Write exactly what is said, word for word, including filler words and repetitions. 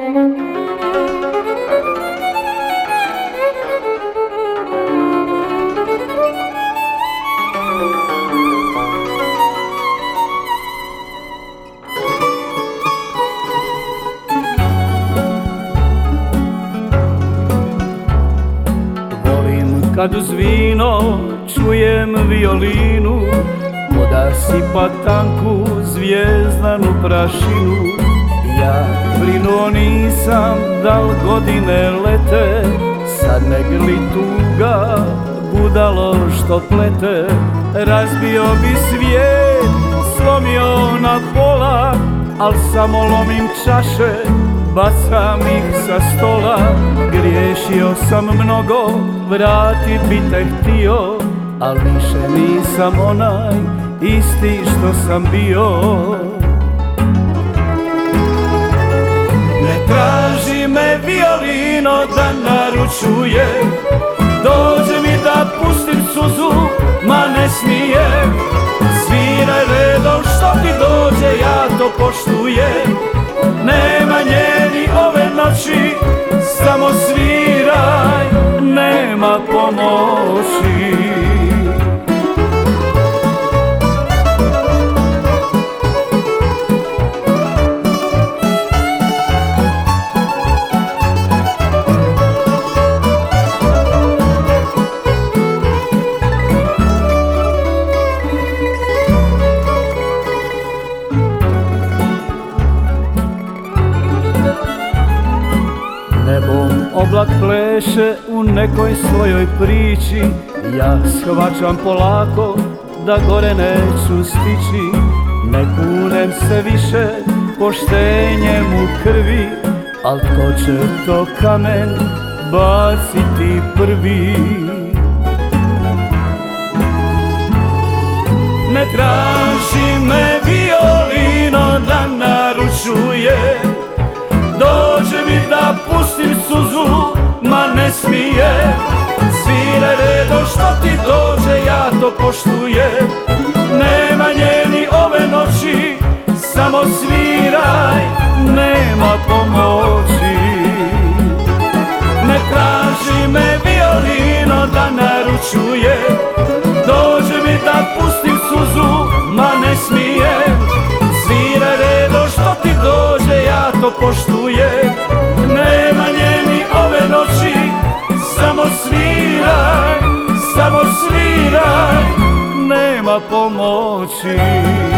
Kad uz vino čujem violinu, voda sipa tanku zvijezdanu prašinu. Ja brinuo nisam da li godine lete, sad me grli tuga, budalo što plete. Razbio bi svijet, slomio na pola, al samo lomim čaše, bacam ih sa stola. Griješio sam mnogo, vratit bi te htio, al više nisam onaj isti što sam bio. Ne traži me violino da naručuje, dođe mi da pustim suzu, ma ne smije. Sviraj redom što ti dođe, ja to poštujem. Nema nje ni ove noći, samo sviraj, nema pomoći. Nebom oblak pleše u nekoj svojoj priči, ja shvaćam polako da gore neću stići. Ne kunem se više poštenjem u krvi, al tko će to kamen baciti prvi? Ne traži me violino da naručuje, dođe mi da pustim suzu, ma ne smije. Sviraj redom što ti dođe, ja to poštujem. Nema nje ni ove noći, samo sviraj, nema pomoći. Ne traži me violino da naručuje, dođe mi da pustim suzu, ma ne smije. Sviraj redom što ti dođe, ja to poštujem. Nema nje ni ove noći, samo sviraj, samo sviraj, nema pomoći.